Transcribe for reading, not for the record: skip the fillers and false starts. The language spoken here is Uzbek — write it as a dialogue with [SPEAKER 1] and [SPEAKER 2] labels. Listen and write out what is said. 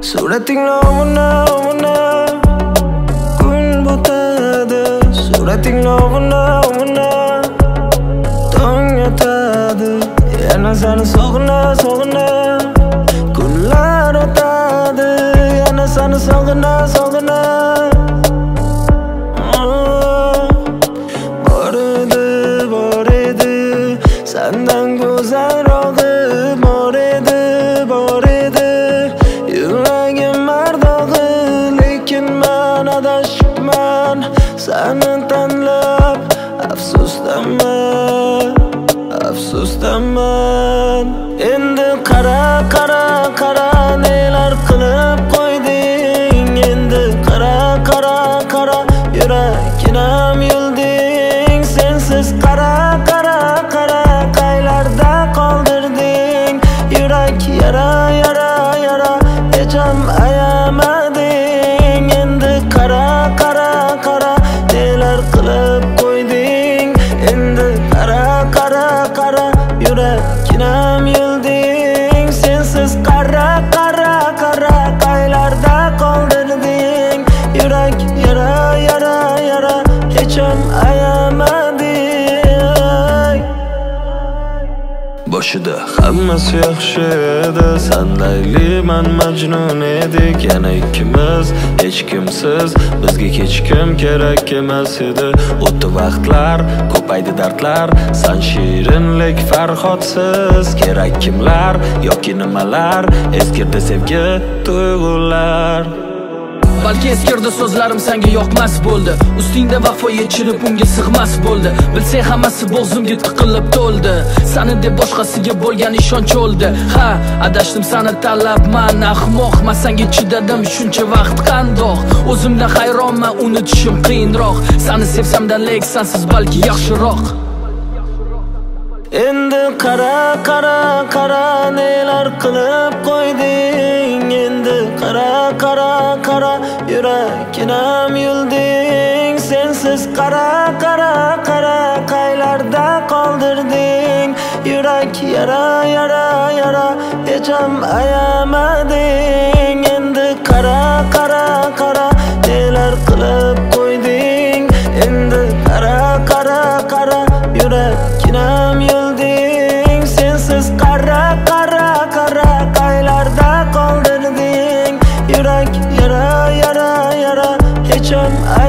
[SPEAKER 1] Surating lovuna kun botadi. Surating lovuna tong yotadi. Yana seni sog'ina kunlar o'tadi. Yana seni sog'ina bor edi sendan go'zalrog'i bor edi yuragim mardog'i lekin men adashibman seni tanlab afsusdaman endi qara nelar qilib qo'yding endi qara yuraginam yulding sensiz qara qaylarda qoldirding yurak yara hecham ayamading endi qara nelar qilib qo'yding endi qara yuraginam yulding sensiz qara qaylarda qoldirding yurak yara hecham ayamading boshida hammasi yaxshi edi sandayli man majnun edik yana ikkimiz hech kimsiz bizga hech kim kerak emas edi o'tdi vaqtlar ko'paydi dardlar san shirinlik farhodsiz kerak kimlar yoki nimalar eskirdi sevgi tuyg'ular
[SPEAKER 2] balki eskirdi so'zlarim senga yoqmas bo'ldi ustingda vafo yechirib unga sig'mas bo'ldi bilsang hammasi bo'g'zimga tiqilib to'ldi sani deb boshqasiga bo'lgan ishonch o'ldi ha adashdim seni tanlabman ahmoqman senga chidadim shuncha vaqt qandoq o'zimdan hayronman unutishim qiyinroq seni sevsamda lek sensiz balki yaxshiroq
[SPEAKER 1] endi qara nelar qilib qo'yding endi qara yuraginam yulding sensiz qara qaylarda qoldirding yurak yara hecham ayamading endi qara nelar qilib qo'yding endi qara yuraginam yulding sensiz qara qaylarda qoldirding yurak yara hecham